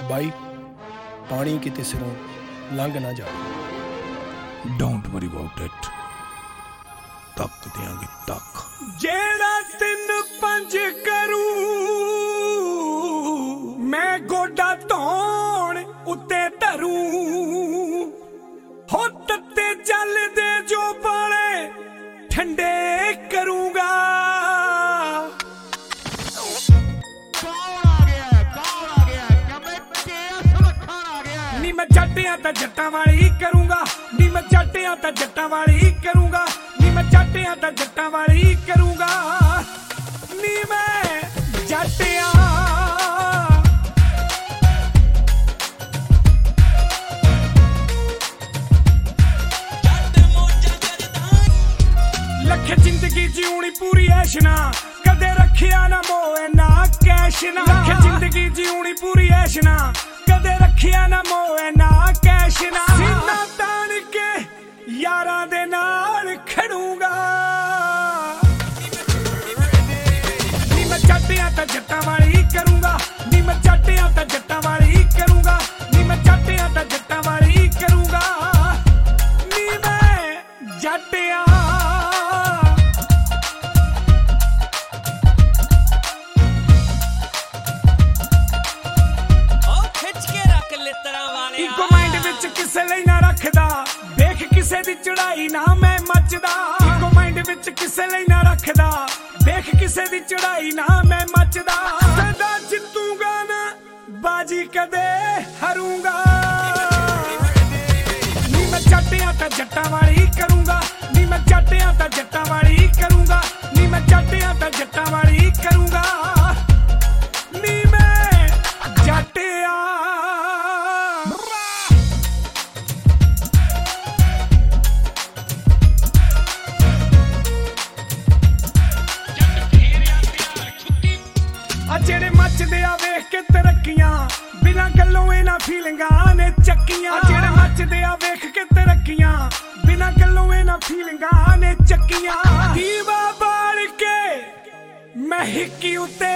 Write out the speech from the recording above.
ਬਾਈ ਪਾਣੀ ਕਿਤੇ ਸਿਰੋਂ ਲੰਘ ਨਾ ਜਾਵੇ। ਡੋਂਟ ਵਰੀ ਅਬਾਊਟ ਇਟ, ਤੱਕ ਦਿਆਂਗੇ ਤੱਕ। ਜਿਹੜਾ 3-5 ਕਰੂ ਮੈਂ ਗੋਡਾ ਧੌਣ ਉੱਤੇ ਧਰੂ, ਹੋ ਤੱਤੇ ਚੱਲਦੇ ਜੋ ਬਾਲੇ ਠੰਡੇ ਕਰੂੰਗਾ। ਨੀ ਮੈਂ ਜੱਟਿਆਂ ਤਾਂ ਜੱਟਾਂ ਵਾਲੀ ਕਰੂੰਗਾ, ਨੀ ਮੈਂ ਜੱਟਿਆਂ ਤਾਂ ਜੱਟਾਂ ਵਾਲੀ ਕਰੂੰਗਾ, ਨੀ ਮੈਂ ਜੱਟਿਆਂ ਤਾਂ ਜੱਟਾਂ ਵਾਲੀ ਕਰੂੰਗਾ, ਨੀ ਮੈਂ ਜੱਟਿਆਂ। ਲੱਖ ਜ਼ਿੰਦਗੀ ਜਿਉਣੀ ਪੂਰੀ ਐਸ਼ ਨਾ, ਕਦੇ ਰੱਖਿਆ ਨਾ ਮੋਹ ਨਾ ਕੈਸ਼ ਨਾ। ਲੱਖ ਜ਼ਿੰਦਗੀ ਜਿਉਣੀ ਪੂਰੀ ਐਸ਼ ਨਾ, ਕਦੇ ਰੱਖਿਆ ਨਾ ਮੋਹ ਨਾ ਕੈਸ਼ ਨਾ। ਸੀਨਾ ਤਾਣ ਕੇ ਯਾਰਾਂ ਦੇ ਨਾਲ ਖੜੂੰਗਾ, ਨੀ ਮੈਂ ਜੱਟਿਆਂ ਤਾਂ ਜੱਟਾਂ ਵਾਲੀ ਕਰੂੰਗਾ, ਨੀ ਮੈਂ ਜੱਟਿਆਂ ਤਾਂ ਜੱਟਾਂ ਵਾਲੀ ਕਰੂੰਗਾ, ਨੀ ਮੈਂ ਜੱਟਿਆਂ ਤਾਂ ਜੱਟਾਂ ਵਾਲੀ ਕਰੂੰਗਾ, ਨੀ ਮੈਂ ਜੱਟਿਆਂ। ਇੱਕੋ ਮਾਈਂਡ ਵਿੱਚ ਕਿਸੇ ਲਈ ਨਾ ਰੱਖਦਾ, ਵੇਖ ਕਿਸੇ ਦੀ ਚੜਾਈ ਨਾ ਮੈਂ ਮੱਚਦਾ। ਇੱਕੋ ਮਾਈਂਡ ਵਿੱਚ ਕਿਸੇ ਲਈ ਨਾ ਰੱਖਦਾ, ਵੇਖ ਕਿਸੇ ਦੀ ਚੜਾਈ ਨਾ ਮੈਂ ਮੱਚਦਾ। ਸਦਾ ਜਿੱਤੂਗਾ ਨਾ ਬਾਜੀ ਕਦੇ ਹਾਰੂੰਗਾ, ਨੀ ਮੈਂ ਜੱਟਿਆਂ ਤਾਂ ਜੱਟਾਂ ਵਾਲੀ ਕਰੂੰਗਾ, ਨੀ ਮੈਂ ਜੱਟਿਆਂ ਤਾਂ ਜੱਟਾਂ ਵਾਲੀ ਕਰੂੰਗਾ, ਨੀ ਮੈਂ ਜੱਟਿਆਂ ਤਾਂ ਜੱਟਾਂ ਵਾਲੀ ਕਰੂੰਗਾ, ਨੀ ਮੈਂ ਜੱਟਿਆਂ। ਜਿਹੜੇ ਮੱਚਦੇ ਆ ਵੇਖ ਕੇ ਤਰੱਕੀਆਂ, ਬਿਨਾਂ ਗੱਲੋਂ ਇਹਨਾਂ ਫੀਲਿੰਗਾਂ ਨੇ ਚੱਕੀਆਂ। ਜਿਹੜੇ ਮੱਚਦੇ ਆ ਵੇਖ ਕੇ ਤਰੱਕੀਆਂ, ਬਿਨਾਂ ਗੱਲੋਂ ਇਹਨਾਂ ਫੀਲਿੰਗਾਂ ਨੇ ਚੱਕੀਆਂ। ਦੀਵਾ ਬਾਲ ਕੇ ਮੈਂ ਹਿੱਕੀ ਉੱਤੇ